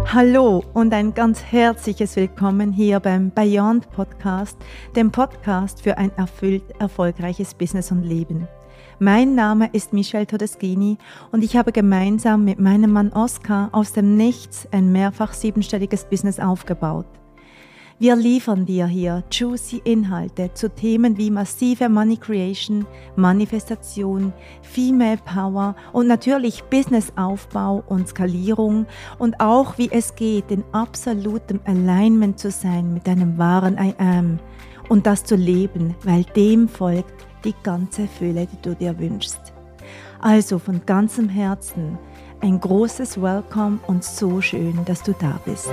Hallo und ein ganz herzliches Willkommen hier beim Beyond Podcast, dem Podcast für ein erfüllt erfolgreiches Business und Leben. Mein Name ist Michelle Todeschini und ich habe gemeinsam mit meinem Mann Oskar aus dem Nichts ein mehrfach siebenstelliges Business aufgebaut. Wir liefern dir hier juicy Inhalte zu Themen wie massive Money Creation, Manifestation, Female Power und natürlich Businessaufbau und Skalierung und auch wie es geht, in absolutem Alignment zu sein mit deinem wahren I Am und das zu leben, weil dem folgt die ganze Fülle, die du dir wünschst. Also von ganzem Herzen ein großes Welcome und so schön, dass du da bist.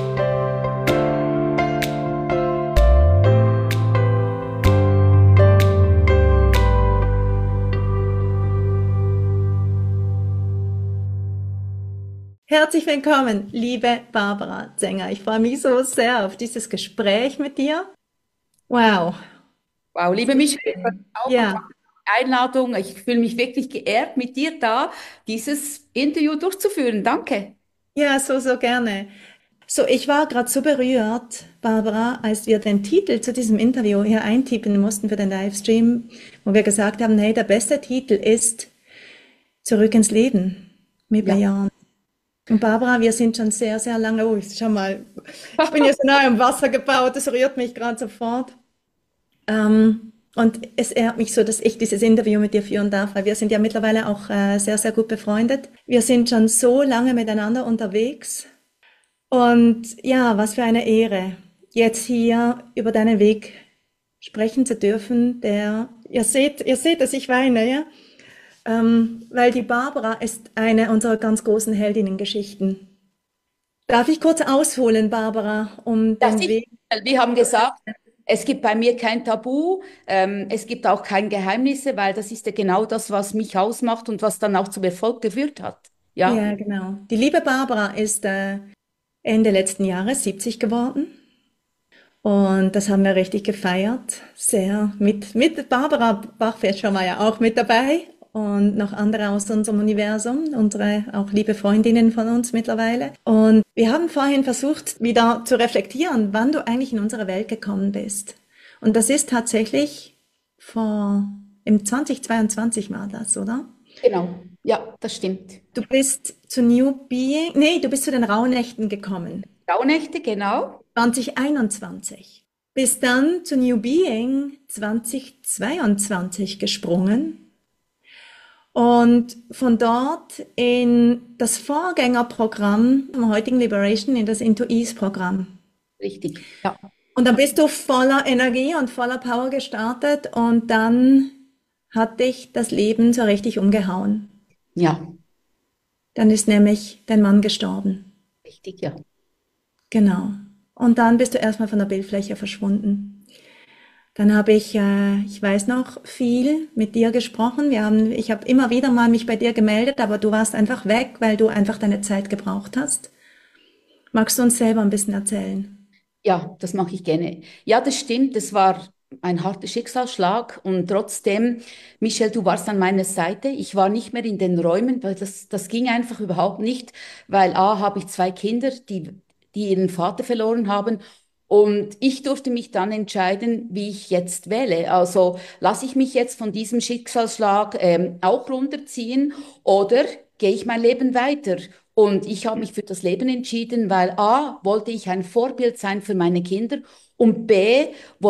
Herzlich willkommen, liebe Barbara Zenger. Ich freue mich so sehr auf dieses Gespräch mit dir. Wow. Wow, liebe Michelle, auch und Ja, danke für die Einladung. Ich fühle mich wirklich geehrt, mit dir da dieses Interview durchzuführen. Danke. ja, so gerne. So, ich war gerade so berührt, Barbara, als wir den Titel zu diesem Interview hier eintippen mussten für den Livestream, wo wir gesagt haben, hey, der beste Titel ist Zurück ins Leben mit Ja. Beyond. Und Barbara, wir sind schon sehr, sehr lange, schau mal, ich bin jetzt so nahe am Wasser gebaut, das rührt mich gerade sofort. Und es ehrt mich so, dass ich dieses Interview mit dir führen darf, weil wir sind ja mittlerweile auch sehr, sehr gut befreundet. Wir sind schon so lange miteinander unterwegs. Und ja, was für eine Ehre, jetzt hier über deinen Weg sprechen zu dürfen. Ihr seht, dass ich weine, ja? Weil die Barbara ist eine unserer ganz großen Heldinnengeschichten. Darf ich kurz ausholen, Barbara, um Ja, den sicher. Weg? Wir haben gesagt, es gibt bei mir kein Tabu, es gibt auch kein Geheimnisse, weil das ist ja genau das, was mich ausmacht und was dann auch zum Erfolg geführt hat. Ja, Ja, genau. Die liebe Barbara ist Ende letzten Jahres 70 geworden. Und das haben wir richtig gefeiert. Sehr mit Barbara Bachfeld war ja auch mit dabei. Und noch andere aus unserem Universum, unsere auch liebe Freundinnen von uns mittlerweile. Und wir haben vorhin versucht, wieder zu reflektieren, wann du eigentlich in unsere Welt gekommen bist. Und das ist tatsächlich im 2022 war das, oder? genau. Ja, das stimmt. Du bist zu New Being, nee, du bist zu den Rauhnächten gekommen. Rauhnächte, genau. 2021. Bist dann zu New Being 2022 gesprungen und von dort in das Vorgängerprogramm vom heutigen Liberation, in das Into Ease Programm. Richtig. Ja. Und dann bist du voller Energie und voller Power gestartet und dann hat dich das Leben so richtig umgehauen. Ja, Dann ist nämlich dein Mann gestorben. richtig, ja. Genau. Und dann bist du erstmal von der Bildfläche verschwunden. Dann habe ich weiß noch, viel mit dir gesprochen. Ich habe immer wieder mal mich bei dir gemeldet, aber du warst einfach weg, weil du einfach deine Zeit gebraucht hast. Magst du uns selber ein bisschen erzählen? Ja, das mache ich gerne. Ja, das stimmt. Das war ein harter Schicksalsschlag und trotzdem, Michelle, du warst an meiner Seite. Ich war nicht mehr in den Räumen, weil das ging einfach überhaupt nicht, weil A, habe ich zwei Kinder, die ihren Vater verloren haben. Und ich durfte mich dann entscheiden, wie ich jetzt wähle. Also lasse ich mich jetzt von diesem Schicksalsschlag auch runterziehen oder gehe ich mein Leben weiter? Und ich habe mich für das Leben entschieden, weil A, wollte ich ein Vorbild sein für meine Kinder und B,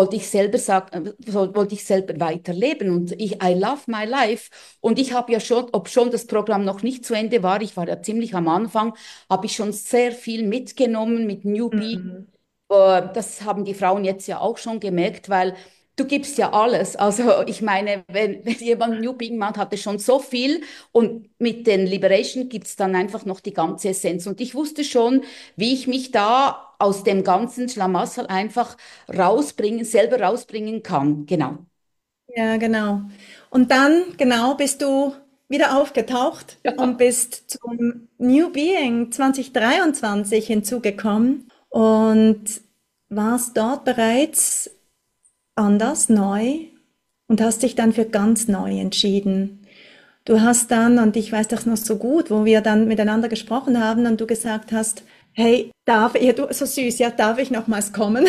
wollte ich selber weiterleben. Und I love my life. Und ich habe ja schon, ob schon das Programm noch nicht zu Ende war, ich war ja ziemlich am Anfang, habe ich schon sehr viel mitgenommen mit Newbie. Mhm. Das haben die Frauen jetzt ja auch schon gemerkt, weil du gibst ja alles. Also ich meine, wenn jemand New Being macht, hat er schon so viel und mit den Liberation gibt es dann einfach noch die ganze Essenz. Und ich wusste schon, wie ich mich da aus dem ganzen Schlamassel einfach selber rausbringen kann. Genau. Ja, genau. Und dann, genau, bist du wieder aufgetaucht und Ja. bist zum New Being 2023 hinzugekommen und warst dort bereits anders, neu und hast dich dann für ganz neu entschieden. Du hast dann, und ich weiß das noch so gut, wo wir dann miteinander gesprochen haben und du gesagt hast, Hey, ja, du, so süß, ja, darf ich nochmals kommen?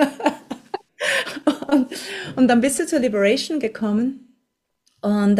Und, und dann bist du zur Liberation gekommen und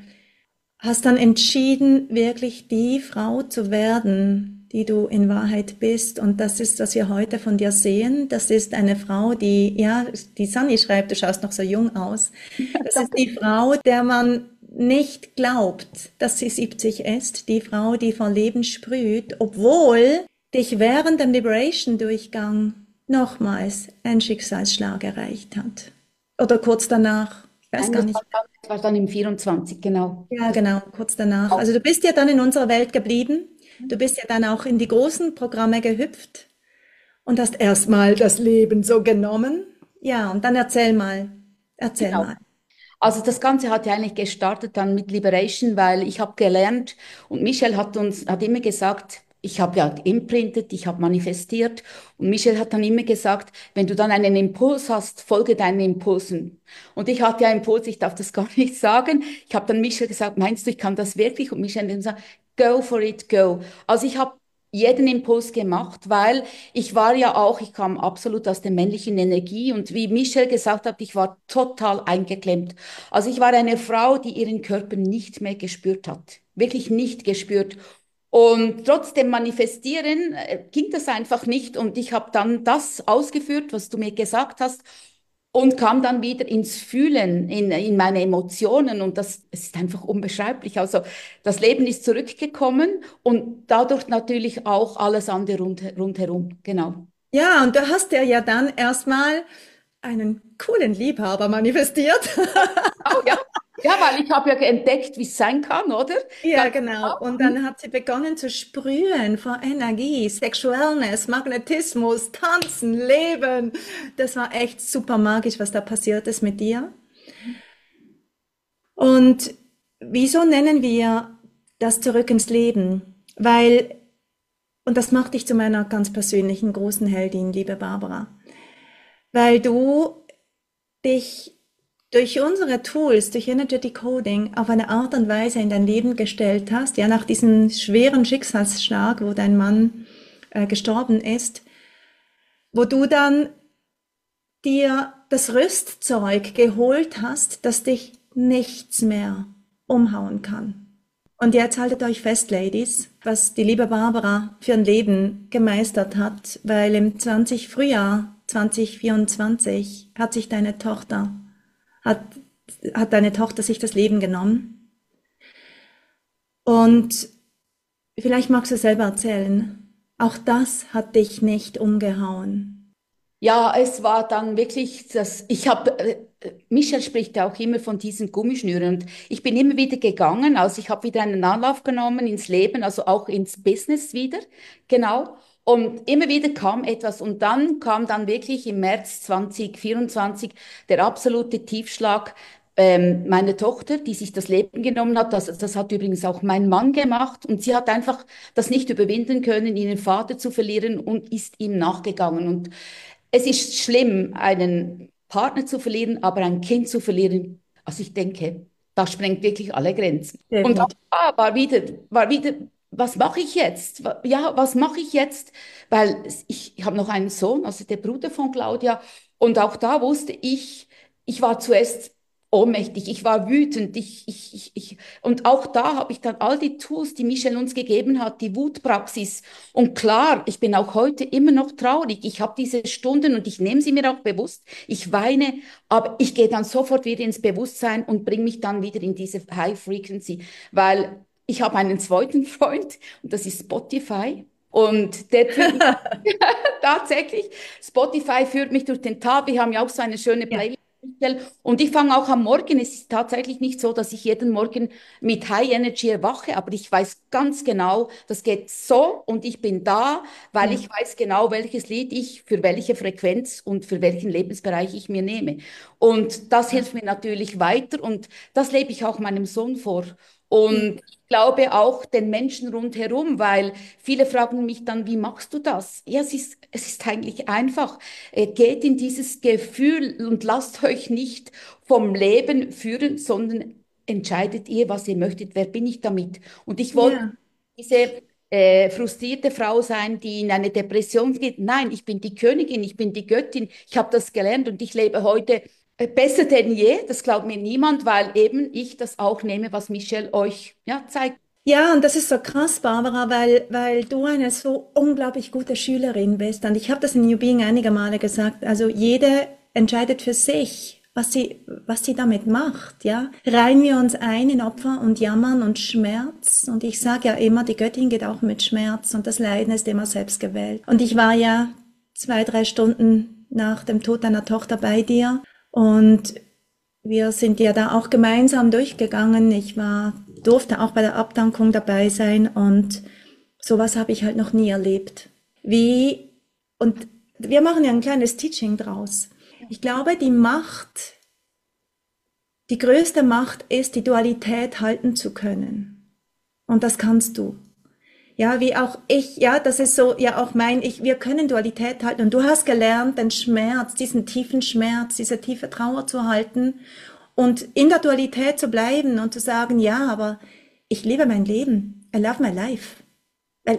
hast dann entschieden, wirklich die Frau zu werden, die du in Wahrheit bist. Und das ist, was wir heute von dir sehen. Das ist eine Frau, die, ja, die Sunny schreibt, du schaust noch so jung aus. Das ist die Frau, der man nicht glaubt, dass sie 70 ist. Die Frau, die vor Leben sprüht, obwohl dich während dem Liberation-Durchgang nochmals ein Schicksalsschlag erreicht hat. Oder kurz danach. Ich weiß Nein, gar nicht. das war dann im 24, genau. Ja, genau, kurz danach. Also du bist ja dann in unserer Welt geblieben. Du bist ja dann auch in die großen Programme gehüpft und hast erstmal das Leben so genommen. Ja, und dann erzähl Genau. mal. Also das Ganze hat ja eigentlich gestartet dann mit Liberation, weil ich habe gelernt und Michelle hat immer gesagt, ich habe ja imprintet, ich habe manifestiert und Michelle hat dann immer gesagt, wenn du dann einen Impuls hast, folge deinen Impulsen. Und ich hatte ja Impuls, ich darf das gar nicht sagen. Ich habe dann Michelle gesagt, meinst du, ich kann das wirklich? Und Michelle hat dann gesagt, go for it, go. Also ich habe jeden Impuls gemacht, weil ich kam absolut aus der männlichen Energie und wie Michelle gesagt hat, ich war total eingeklemmt. Also ich war eine Frau, die ihren Körper nicht mehr gespürt hat. Wirklich nicht gespürt. Und trotzdem manifestieren ging das einfach nicht. Und ich habe dann das ausgeführt, was du mir gesagt hast, und kam dann wieder ins Fühlen, in meine Emotionen. Und das es ist einfach unbeschreiblich. Also das Leben ist zurückgekommen und dadurch natürlich auch alles andere rundherum. Genau. Ja, und du hast dir ja dann erstmal einen coolen Liebhaber manifestiert. Oh ja. Ja, weil ich habe ja entdeckt, wie es sein kann, oder? Ja, Ganz genau. Und genau. dann hat sie begonnen zu sprühen vor Energie, Sexualness, Magnetismus, Tanzen, Leben. Das war echt super magisch, was da passiert ist mit dir. Und wieso nennen wir das zurück ins Leben? Weil, und das macht dich zu meiner ganz persönlichen großen Heldin, liebe Barbara, weil du dich durch unsere Tools, durch Energy Decoding auf eine Art und Weise in dein Leben gestellt hast, ja, nach diesem schweren Schicksalsschlag, wo dein Mann gestorben ist, wo du dann dir das Rüstzeug geholt hast, dass dich nichts mehr umhauen kann. Und jetzt haltet euch fest, Ladies, was die liebe Barbara für ein Leben gemeistert hat, weil im Frühjahr 2024 hat, hat deine Tochter sich das Leben genommen. Und vielleicht magst du selber erzählen, auch das hat dich nicht umgehauen. Ja, es war dann wirklich Michel spricht ja auch immer von diesen Gummischnüren und ich bin immer wieder gegangen, also ich habe wieder einen Anlauf genommen ins Leben, also auch ins Business wieder, genau. Und immer wieder kam etwas und dann kam dann wirklich im März 2024 der absolute Tiefschlag. Meine Tochter, die sich das Leben genommen hat, das hat übrigens auch mein Mann gemacht und sie hat einfach das nicht überwinden können, ihren Vater zu verlieren und ist ihm nachgegangen. Und es ist schlimm, einen Partner zu verlieren, aber ein Kind zu verlieren. Also ich denke, das sprengt wirklich alle Grenzen. Und auch Definitiv. da war wieder, was mache ich jetzt? Ja, was mache ich jetzt? Weil ich habe noch einen Sohn, also der Bruder von Claudia. Und auch da wusste ich war zuerst ohnmächtig, ich war wütend, und auch da habe ich dann all die Tools, die Michelle uns gegeben hat, die Wutpraxis. Und klar, ich bin auch heute immer noch traurig. Ich habe diese Stunden und ich nehme sie mir auch bewusst. Ich weine, aber ich gehe dann sofort wieder ins Bewusstsein und bringe mich dann wieder in diese High Frequency, weil ich habe einen zweiten Freund und das ist Spotify. Und der führt mich tatsächlich, Spotify führt mich durch den Tag. Wir haben ja auch so eine schöne Ja. Playlist. Und ich fange auch am Morgen. Es ist tatsächlich nicht so, dass ich jeden Morgen mit High Energy erwache, aber ich weiß ganz genau, das geht so und ich bin da, weil Ja. ich weiß genau, welches Lied ich für welche Frequenz und für welchen Lebensbereich ich mir nehme. Und das hilft mir natürlich weiter und das lebe ich auch meinem Sohn vor. Und ich glaube auch den Menschen rundherum, weil viele fragen mich dann, wie machst du das? Ja, es ist eigentlich einfach. Geht in dieses Gefühl und lasst euch nicht vom Leben führen, sondern entscheidet ihr, was ihr möchtet. Wer bin ich damit? Und ich wollte Ja. diese frustrierte Frau sein, die in eine Depression geht. Nein, ich bin die Königin, ich bin die Göttin. Ich habe das gelernt und ich lebe heute besser denn je. Das glaubt mir niemand, weil eben ich das auch nehme, was Michelle euch ja, zeigt. Ja, und das ist so krass, Barbara, weil du eine so unglaublich gute Schülerin bist. Und ich habe das in New Being einige Male gesagt. Also jede entscheidet für sich, was sie damit macht, ja. Reihen wir uns ein in Opfer und Jammern und Schmerz. Und ich sage ja immer, die Göttin geht auch mit Schmerz und das Leiden ist immer selbst gewählt. Und ich war ja 2, 3 Stunden nach dem Tod deiner Tochter bei dir und wir sind ja da auch gemeinsam durchgegangen. Durfte auch bei der Abdankung dabei sein und sowas habe ich halt noch nie erlebt. Und wir machen ja ein kleines Teaching draus. Ich glaube, die größte Macht ist, die Dualität halten zu können. Und das kannst du. Ja, wie auch ich, ja, das ist so, ja, auch wir können Dualität halten. Und du hast gelernt, den Schmerz, diesen tiefen Schmerz, diese tiefe Trauer zu halten und in der Dualität zu bleiben und zu sagen, ja, aber ich liebe mein Leben. I love my life. Weil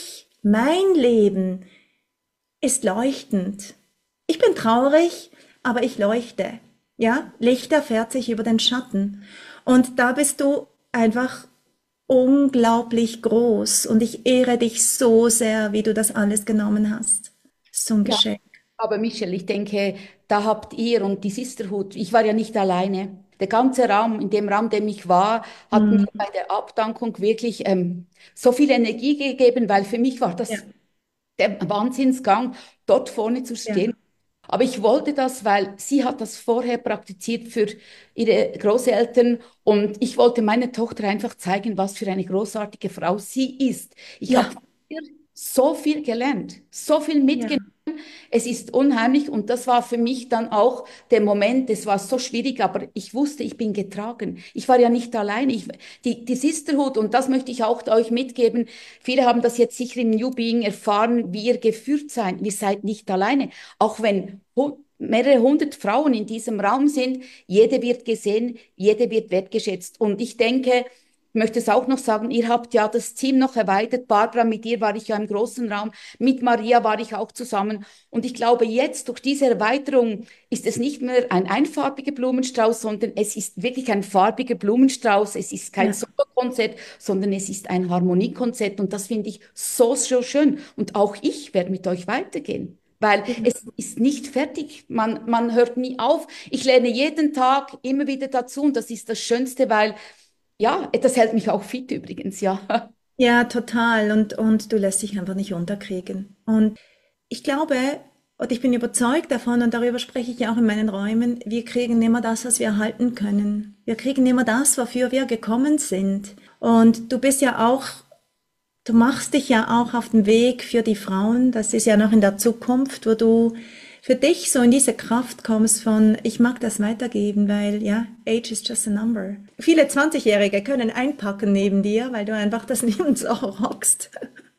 mein Leben ist leuchtend. Ich bin traurig, aber ich leuchte. Ja, Licht erfährt sich über den Schatten. Und da bist du einfach unglaublich groß und ich ehre dich so sehr, wie du das alles genommen hast. So ein Ja, Geschenk. aber Michelle, ich denke, da habt ihr und die Sisterhood, ich war ja nicht alleine. Der ganze Raum, in dem Raum, in dem ich war, hat mir Hm. bei der Abdankung wirklich so viel Energie gegeben, weil für mich war Ja, das der Wahnsinnsgang, dort vorne zu ja, stehen. Aber ich wollte das, weil sie hat das vorher praktiziert für ihre Großeltern und ich wollte meiner Tochter einfach zeigen, was für eine großartige Frau sie ist. Ich habe ja, von ihr so viel gelernt, so viel ja, mitgenommen. Es ist unheimlich und das war für mich dann auch der Moment, es war so schwierig, aber ich wusste, ich bin getragen. Ich war ja nicht allein. Die Sisterhood, und das möchte ich auch euch mitgeben, viele haben das jetzt sicher im New Being erfahren, wie ihr geführt seid. Ihr seid nicht alleine. Auch wenn mehrere hundert Frauen in diesem Raum sind, jede wird gesehen, jede wird wertgeschätzt. Und ich denke, ich möchte es auch noch sagen, ihr habt ja das Team noch erweitert. Barbara, mit dir war ich ja im großen Raum, mit Maria war ich auch zusammen. Und ich glaube, jetzt durch diese Erweiterung ist es nicht mehr ein einfarbiger Blumenstrauß, sondern es ist wirklich ein farbiger Blumenstrauß. Es ist kein ja. Solokonzert, sondern es ist ein Harmoniekonzert. Und das finde ich so, so schön. Und auch ich werde mit euch weitergehen. Weil es ist nicht fertig, man hört nie auf. Ich lerne jeden Tag immer wieder dazu und das ist das Schönste, weil ja, das hält mich auch fit übrigens, ja. Ja, total. Und du lässt dich einfach nicht unterkriegen. Und ich glaube, und ich bin überzeugt davon, und darüber spreche ich ja auch in meinen Räumen, wir kriegen immer das, was wir halten können. Wir kriegen immer das, wofür wir gekommen sind. Und du machst dich ja auch auf den Weg für die Frauen. Das ist ja noch in der Zukunft, wo du für dich so in diese Kraft kommst von, ich mag das weitergeben, weil ja, age is just a number. Viele 20-Jährige können einpacken neben dir, weil du einfach das Leben so rockst.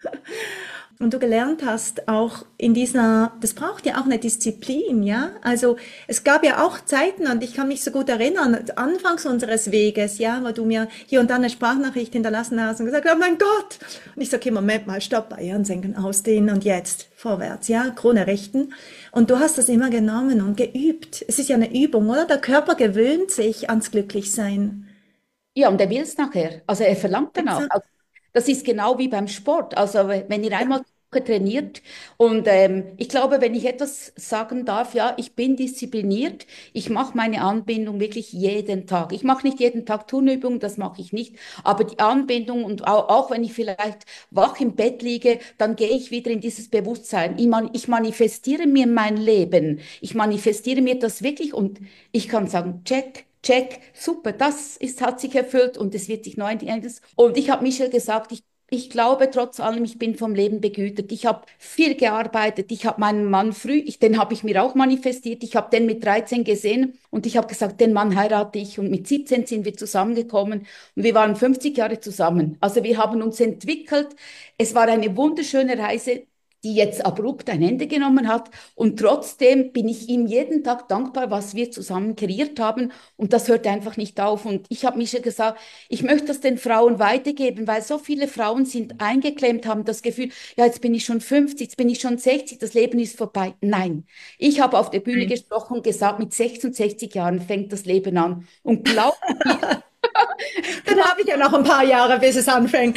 Und du gelernt hast, auch das braucht ja auch eine Disziplin, ja? Also, es gab ja auch Zeiten, und ich kann mich so gut erinnern, anfangs unseres Weges, ja, wo du mir hier und da eine Sprachnachricht hinterlassen hast und gesagt, oh mein Gott! Und ich sage, okay, Moment mal, stopp, Eiern senken, ausdehnen und jetzt vorwärts, ja, Krone richten. Und du hast das immer genommen und geübt. Es ist ja eine Übung, oder? Der Körper gewöhnt sich ans Glücklichsein. Ja, und er will es nachher. Also er verlangt danach. Exakt. Also, das ist genau wie beim Sport. Also wenn ihr einmal die Woche trainiert und ich glaube, wenn ich etwas sagen darf, ja, ich bin diszipliniert. Ich mache meine Anbindung wirklich jeden Tag. Ich mache nicht jeden Tag Turnübungen, das mache ich nicht. Aber die Anbindung und auch wenn ich vielleicht wach im Bett liege, dann gehe ich wieder in dieses Bewusstsein. Ich manifestiere mir mein Leben. Ich manifestiere mir das wirklich und ich kann sagen, check. Check, super, hat sich erfüllt und es wird sich neu ändern. Und ich habe Michelle gesagt, ich glaube trotz allem, ich bin vom Leben begütert. Ich habe viel gearbeitet. Ich habe meinen Mann den habe ich mir auch manifestiert. Ich habe den mit 13 gesehen und ich habe gesagt, den Mann heirate ich. Und mit 17 sind wir zusammengekommen und wir waren 50 Jahre zusammen. Also wir haben uns entwickelt. Es war eine wunderschöne Reise. die jetzt abrupt ein Ende genommen hat. Und trotzdem bin ich ihm jeden Tag dankbar, was wir zusammen kreiert haben. Und das hört einfach nicht auf. Und ich habe Michel gesagt, ich möchte das den Frauen weitergeben, weil so viele Frauen sind eingeklemmt, haben das Gefühl, ja, jetzt bin ich schon 50, jetzt bin ich schon 60, das Leben ist vorbei. Nein, ich habe auf der Bühne gesprochen und gesagt, mit 66 Jahren fängt das Leben an. Und glaub mir, Dann habe ich ja noch ein paar Jahre, bis es anfängt.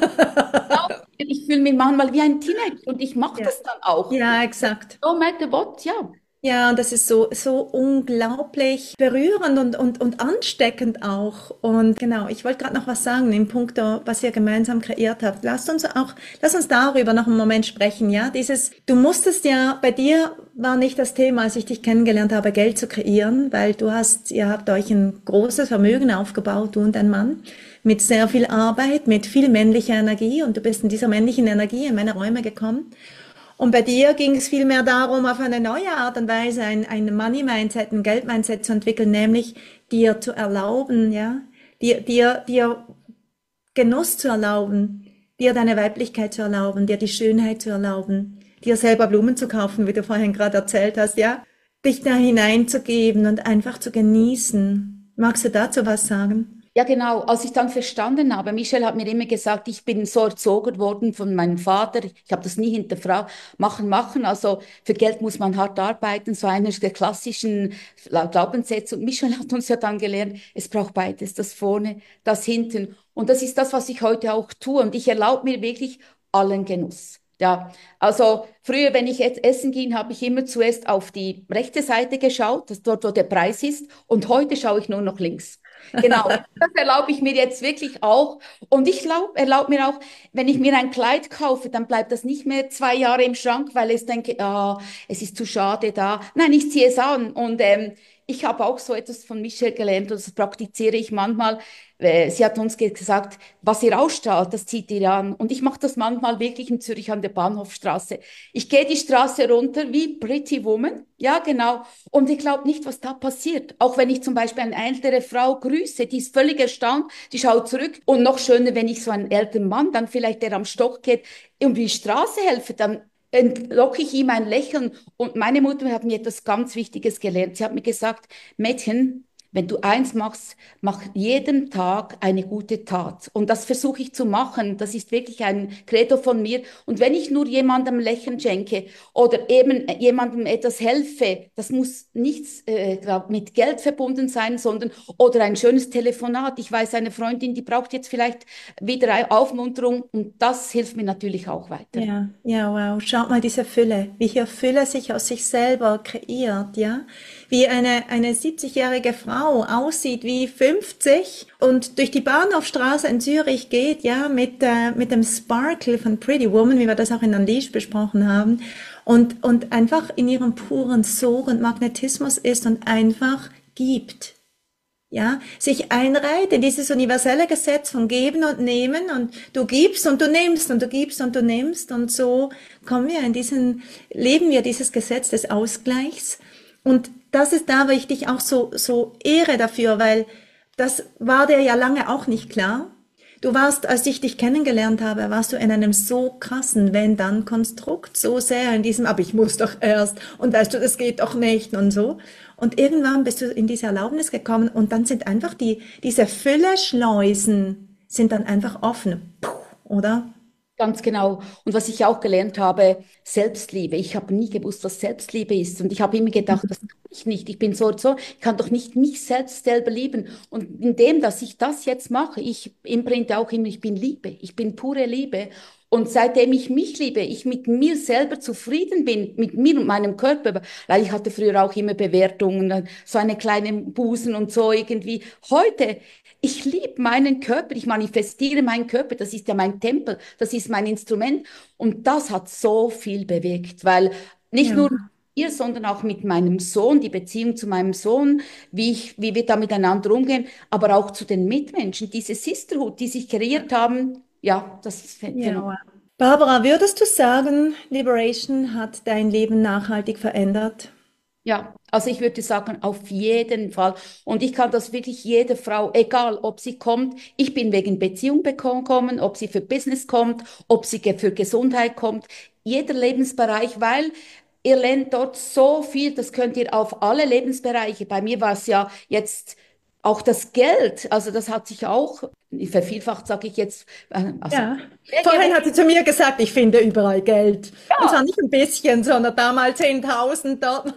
ich fühle mich manchmal wie ein Teenager und ich mache Ja, das dann auch. ja, exakt. No matter what, ja. Ja, und das ist so unglaublich berührend und ansteckend auch. Und genau, ich wollte gerade noch was sagen im Punkt, was ihr gemeinsam kreiert habt. Lass uns darüber noch einen Moment sprechen, ja? Du musstest ja, bei dir war nicht das Thema, als ich dich kennengelernt habe, Geld zu kreieren, weil ihr habt euch ein großes Vermögen aufgebaut, du und dein Mann, mit sehr viel Arbeit, mit viel männlicher Energie, und du bist in dieser männlichen Energie in meine Räume gekommen. Und bei dir ging es vielmehr darum, auf eine neue Art und Weise ein Money-Mindset, ein Geld-Mindset zu entwickeln, nämlich dir zu erlauben, ja, dir Genuss zu erlauben, dir deine Weiblichkeit zu erlauben, dir die Schönheit zu erlauben, dir selber Blumen zu kaufen, wie du vorhin gerade erzählt hast, ja, dich da hineinzugeben und einfach zu genießen. Magst du dazu was sagen? Ja, genau. Als ich dann verstanden habe, Michel hat mir immer gesagt, ich bin so erzogen worden von meinem Vater. Ich habe das nie hinterfragt. Machen, machen. Also für Geld muss man hart arbeiten. So einer der klassischen Glaubenssätze. Und Michel hat uns ja dann gelernt, es braucht beides, das vorne, das hinten. Und das ist das, was ich heute auch tue. Und ich erlaube mir wirklich allen Genuss. Ja, also früher, wenn ich jetzt essen ging, habe ich immer zuerst auf die rechte Seite geschaut, das dort, wo der Preis ist. Und heute schaue ich nur noch links. Genau, das erlaube ich mir jetzt wirklich auch. Und ich erlaube mir auch, wenn ich mir ein Kleid kaufe, dann bleibt das nicht mehr 2 Jahre im Schrank, weil ich denke, ah, es ist zu schade da. Nein, ich ziehe es an. Und ich habe auch so etwas von Michelle gelernt und das praktiziere ich manchmal. Sie hat uns gesagt, was ihr ausstrahlt, das zieht ihr an. Und ich mache das manchmal wirklich in Zürich an der Bahnhofstraße. Ich gehe die Straße runter wie Pretty Woman. Ja, genau. Und ich glaube nicht, was da passiert. Auch wenn ich zum Beispiel eine ältere Frau grüße, die ist völlig erstaunt, die schaut zurück. Und noch schöner, wenn ich so einen älteren Mann, dann vielleicht der am Stock geht, um die Straße helfe, dann entlocke ich ihm ein Lächeln. Und meine Mutter hat mir etwas ganz Wichtiges gelernt. Sie hat mir gesagt, Mädchen, wenn du eins machst, mach jeden Tag eine gute Tat. Und das versuche ich zu machen. Das ist wirklich ein Credo von mir. Und wenn ich nur jemandem Lächeln schenke oder eben jemandem etwas helfe, das muss nichts mit Geld verbunden sein, sondern oder ein schönes Telefonat. Ich weiß, eine Freundin, die braucht jetzt vielleicht wieder eine Aufmunterung und das hilft mir natürlich auch weiter. Ja, ja, wow. Schaut mal diese Fülle, wie hier Fülle sich aus sich selber kreiert, ja. Wie eine 70-jährige Frau aussieht wie 50 und durch die Bahnhofstraße in Zürich geht, ja, mit dem Sparkle von Pretty Woman, wie wir das auch in Unleashed besprochen haben, und einfach in ihrem puren Sog und Magnetismus ist und einfach gibt. Ja, sich einreiht in dieses universelle Gesetz von Geben und Nehmen, und du gibst und du nimmst und du gibst und du nimmst, und so leben wir dieses Gesetz des Ausgleichs. Und das ist da, wo ich dich auch so ehre dafür, weil das war dir ja lange auch nicht klar. Du warst, als ich dich kennengelernt habe, warst du in einem so krassen Wenn-Dann-Konstrukt, so sehr in diesem, aber ich muss doch erst, und weißt du, das geht doch nicht und so. Und irgendwann bist du in diese Erlaubnis gekommen, und dann sind einfach diese Fülle-Schleusen sind dann einfach offen, oder? Ganz genau. Und was ich auch gelernt habe, Selbstliebe. Ich habe nie gewusst, was Selbstliebe ist. Und ich habe immer gedacht, das kann ich nicht. Ich bin so und so. Ich kann doch nicht mich selbst selber lieben. Und indem, dass ich das jetzt mache, ich imprinte auch immer, ich bin Liebe. Ich bin pure Liebe. Und seitdem ich mich liebe, ich mit mir selber zufrieden bin, mit mir und meinem Körper, weil ich hatte früher auch immer Bewertungen, so eine kleine Busen und so irgendwie. Heute, ich liebe meinen Körper, ich manifestiere meinen Körper, das ist ja mein Tempel, das ist mein Instrument. Und das hat so viel bewegt, weil nicht nur mit Ja. ihr, sondern auch mit meinem Sohn, die Beziehung zu meinem Sohn, wie wir da miteinander umgehen, aber auch zu den Mitmenschen, diese Sisterhood, die sich kreiert haben, ja, das ist Ja, phänomenal. wow. Barbara, würdest du sagen, Liberation hat dein Leben nachhaltig verändert? Ja, also ich würde sagen, auf jeden Fall. Und ich kann das wirklich jede Frau, egal ob sie kommt, ich bin wegen Beziehung gekommen, ob sie für Business kommt, ob sie für Gesundheit kommt. jeder Lebensbereich, weil ihr lernt dort so viel, das könnt ihr auf alle Lebensbereiche. Bei mir war es ja jetzt auch das Geld, also das hat sich auch vervielfacht, sage ich jetzt, also Ja. sehr Vorhin gerecht. hat sie zu mir gesagt, ich finde überall Geld. Und Ja, zwar nicht ein bisschen, sondern da mal 10.000 dort.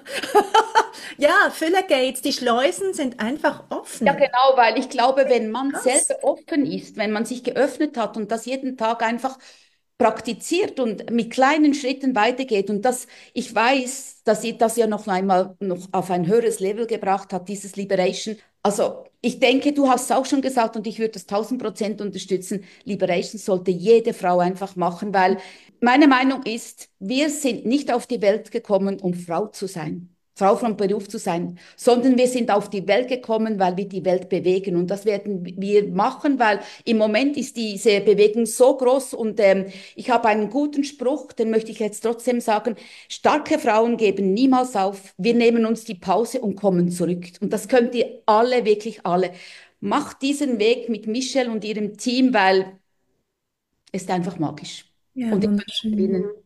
Ja, Fülle Gates, die Schleusen sind einfach ja, offen. genau, weil ich glaube, wenn man Krass. selber offen ist, wenn man sich geöffnet hat und das jeden Tag einfach praktiziert und mit kleinen Schritten weitergeht und das, ich weiß, dass ihr das ja noch einmal noch auf ein höheres Level gebracht hat, dieses Liberation. Also ich denke, du hast es auch schon gesagt und ich würde das 1000% unterstützen. Liberation sollte jede Frau einfach machen, weil meine Meinung ist, wir sind nicht auf die Welt gekommen, um Frau zu sein. Frau vom Beruf zu sein, sondern wir sind auf die Welt gekommen, weil wir die Welt bewegen. Und das werden wir machen, weil im Moment ist diese Bewegung so groß. Und ich habe einen guten Spruch, den möchte ich jetzt trotzdem sagen. Starke Frauen geben niemals auf. Wir nehmen uns die Pause und kommen zurück. Und das könnt ihr alle, wirklich alle. Macht diesen Weg mit Michelle und ihrem Team, weil es ist einfach magisch. Ja, Und ich wünsche wunderschön. Ihnen,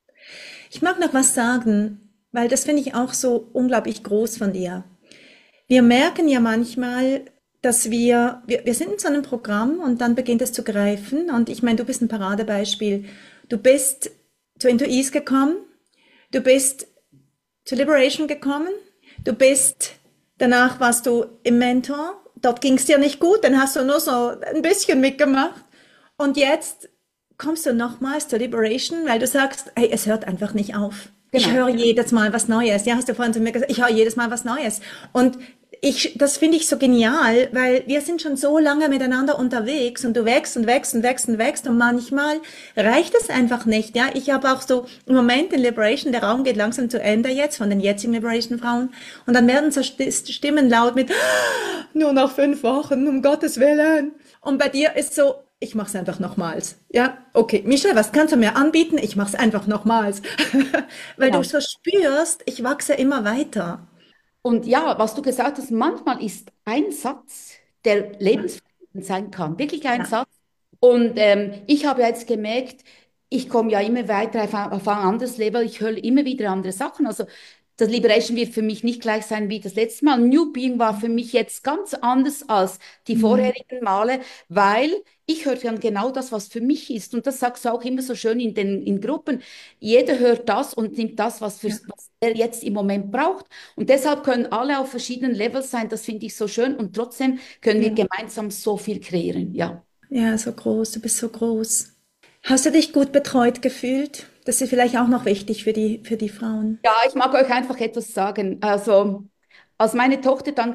Ich mag noch was sagen, weil das finde ich auch so unglaublich groß von dir. Wir merken ja manchmal, dass wir sind in so einem Programm und dann beginnt es zu greifen. Und ich meine, du bist ein Paradebeispiel. Du bist zu Into Ease gekommen, du bist zu Liberation gekommen, du bist, danach warst du im Mentor, dort ging es dir nicht gut, dann hast du nur so ein bisschen mitgemacht. Und jetzt kommst du nochmals zur Liberation, weil du sagst, hey, es hört einfach nicht auf. Ich genau. höre jedes Mal was Neues. Ja, hast du vorhin zu mir gesagt, ich höre jedes Mal was Neues. Und das finde ich so genial, weil wir sind schon so lange miteinander unterwegs und du wächst und wächst und wächst und wächst und manchmal reicht es einfach nicht. Ja, ich habe auch so im Moment in Liberation, der Raum geht langsam zu Ende jetzt von den jetzigen Liberation Frauen und dann werden so Stimmen laut mit nur noch 5 Wochen, um Gottes Willen. Und bei dir ist so, ich mache es einfach nochmals. Ja, okay, Michelle, was kannst du mir anbieten? Ich mache es einfach nochmals. Weil du Genau. so spürst, ich wachse immer weiter. Und ja, was du gesagt hast, manchmal ist ein Satz, der lebensverändernd sein kann, wirklich ein Ja. Satz. Und ich habe jetzt gemerkt, ich komme ja immer weiter auf ein anderes Level, ich höre immer wieder andere Sachen. Also das Liberation wird für mich nicht gleich sein wie das letzte Mal. New Being war für mich jetzt ganz anders als die Mhm. vorherigen Male, weil ich höre dann genau das, was für mich ist. Und das sagst du auch immer so schön in Gruppen. Jeder hört das und nimmt das, Ja. was er jetzt im Moment braucht. Und deshalb können alle auf verschiedenen Levels sein. Das finde ich so schön. Und trotzdem können wir Ja. gemeinsam so viel kreieren. Ja. Ja, so groß, du bist so groß. Hast du dich gut betreut gefühlt? Das ist vielleicht auch noch wichtig für die Frauen. Ja, ich mag euch einfach etwas sagen. Also, als meine Tochter dann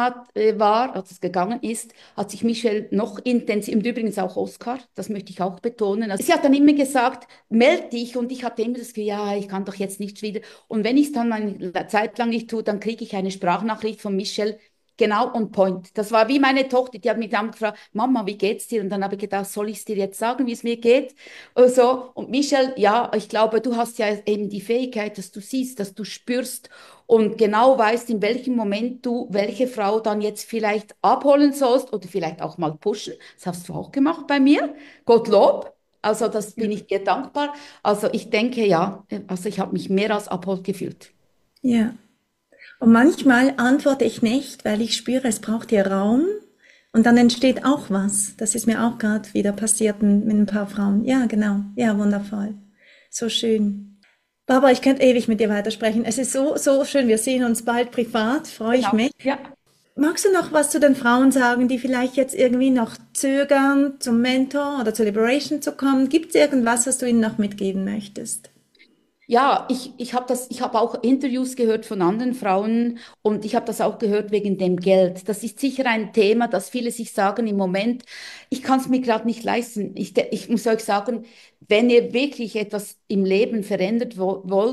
als es gegangen ist, hat sich Michelle noch intensiv, und übrigens auch Oscar, das möchte ich auch betonen. Also, sie hat dann immer gesagt, meld dich, und ich hatte immer das Gefühl, ja, ich kann doch jetzt nicht wieder. Und wenn ich es dann eine Zeit lang nicht tue, dann kriege ich eine Sprachnachricht von Michelle, genau on point. Das war wie meine Tochter, die hat mich dann gefragt, Mama, wie geht's dir? Und dann habe ich gedacht, soll ich es dir jetzt sagen, wie es mir geht? So. Und Michelle, ja, ich glaube, du hast ja eben die Fähigkeit, dass du siehst, dass du spürst und genau weißt, in welchem Moment du welche Frau dann jetzt vielleicht abholen sollst oder vielleicht auch mal pushen. Das hast du auch gemacht bei mir. Gottlob. Also das bin ich dir dankbar. Also ich denke, ja, also ich habe mich mehr als abholt gefühlt. Ja. Und manchmal antworte ich nicht, weil ich spüre, es braucht hier Raum. Und dann entsteht auch was. Das ist mir auch gerade wieder passiert mit ein paar Frauen. Ja, genau. Ja, wundervoll. So schön. Barbara, ich könnte ewig mit dir weitersprechen. Es ist so, so schön. Wir sehen uns bald privat. Freue ich Genau. mich. Ja. Magst du noch was zu den Frauen sagen, die vielleicht jetzt irgendwie noch zögern, zum Mentor oder zur Liberation zu kommen? Gibt es irgendwas, was du ihnen noch mitgeben möchtest? Ja, ich habe auch Interviews gehört von anderen Frauen und ich habe das auch gehört wegen dem Geld. Das ist sicher ein Thema, dass viele sich sagen im Moment, ich kann es mir gerade nicht leisten. Ich muss euch sagen, wenn ihr wirklich etwas im Leben verändert wollt,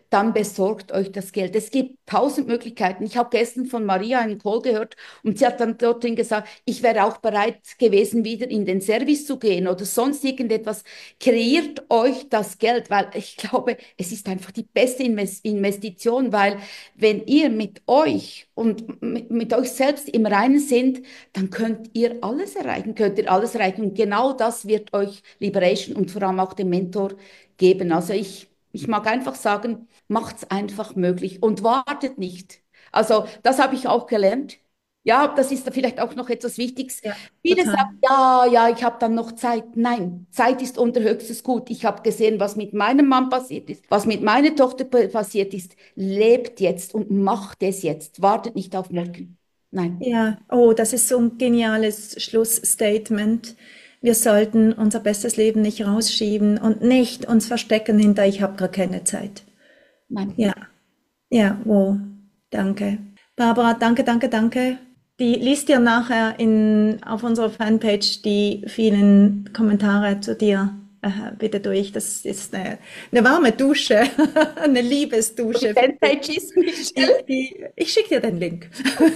dann besorgt euch das Geld. Es gibt tausend Möglichkeiten. Ich habe gestern von Maria einen Call gehört und sie hat dann dorthin gesagt, ich wäre auch bereit gewesen, wieder in den Service zu gehen oder sonst irgendetwas. Kreiert euch das Geld, weil ich glaube, es ist einfach die beste Investition, weil wenn ihr mit euch und mit euch selbst im Reinen sind, dann könnt ihr alles erreichen. Und genau das wird euch Liberation und vor allem auch den Mentor geben. Also ich mag einfach sagen, macht's einfach möglich und wartet nicht. Also das habe ich auch gelernt. Ja, das ist vielleicht auch noch etwas Wichtiges. Ja, Viele total. sagen, ja, ja, ich habe dann noch Zeit. Nein, Zeit ist unser höchstes Gut. Ich habe gesehen, was mit meinem Mann passiert ist, was mit meiner Tochter passiert ist. Lebt jetzt und macht es jetzt. Wartet nicht auf morgen. Nein. Ja, oh, das ist so ein geniales Schlussstatement. Wir sollten unser bestes Leben nicht rausschieben und nicht uns verstecken hinter, ich habe gar keine Zeit. Nein. Ja, ja, wow, danke. Barbara, danke, danke, danke. Die liest dir nachher auf unserer Fanpage die vielen Kommentare zu dir bitte durch. Das ist eine warme Dusche, eine Liebesdusche. Fanpages, Michelle. Ich schicke dir den Link.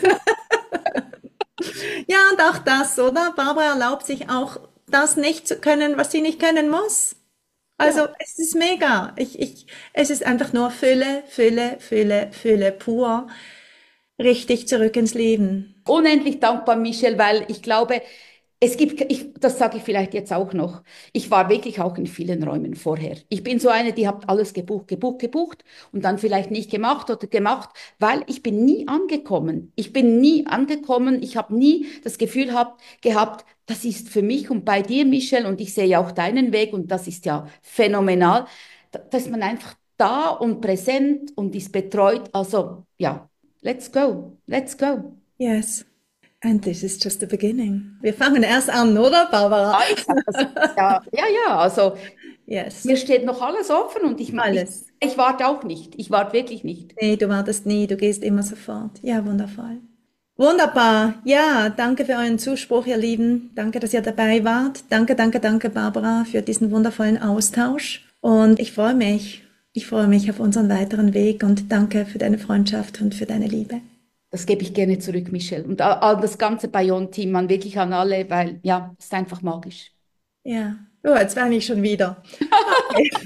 Ja, und auch das, oder? Barbara erlaubt sich auch, das nicht zu können, was sie nicht können muss. Also, Ja. es ist mega. Es ist einfach nur Fülle, Fülle, Fülle, Fülle pur. Richtig zurück ins Leben. Unendlich dankbar, Michelle, weil ich glaube, das sage ich vielleicht jetzt auch noch, ich war wirklich auch in vielen Räumen vorher. Ich bin so eine, die hat alles gebucht, gebucht, gebucht und dann vielleicht nicht gemacht oder gemacht, weil ich bin nie angekommen. Ich bin nie angekommen. Ich habe nie das Gefühl gehabt, das ist für mich und bei dir, Michelle, und ich sehe ja auch deinen Weg und das ist ja phänomenal, dass man einfach da und präsent und ist betreut. Also ja, let's go, let's go. Yes. And this is just the beginning. Wir fangen erst an, oder, Barbara? Ja, ich sag das, ja, ja, ja, also Yes. mir steht noch alles offen und Alles. ich warte auch nicht. Ich warte wirklich nicht. Nee, du wartest nie, du gehst immer sofort. Ja, wundervoll. Wunderbar. Ja, danke für euren Zuspruch, ihr Lieben. Danke, dass ihr dabei wart. Danke, danke, danke, Barbara, für diesen wundervollen Austausch. Und ich freue mich. Ich freue mich auf unseren weiteren Weg und danke für deine Freundschaft und für deine Liebe. Das gebe ich gerne zurück, Michelle. Und an das ganze Bayon-Team, an wirklich an alle, weil ja, es ist einfach magisch. Ja. Oh, jetzt weine ich schon wieder.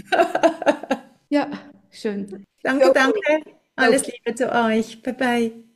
Ja, schön. Danke, Go, danke. go. Alles Liebe zu euch. Bye, bye.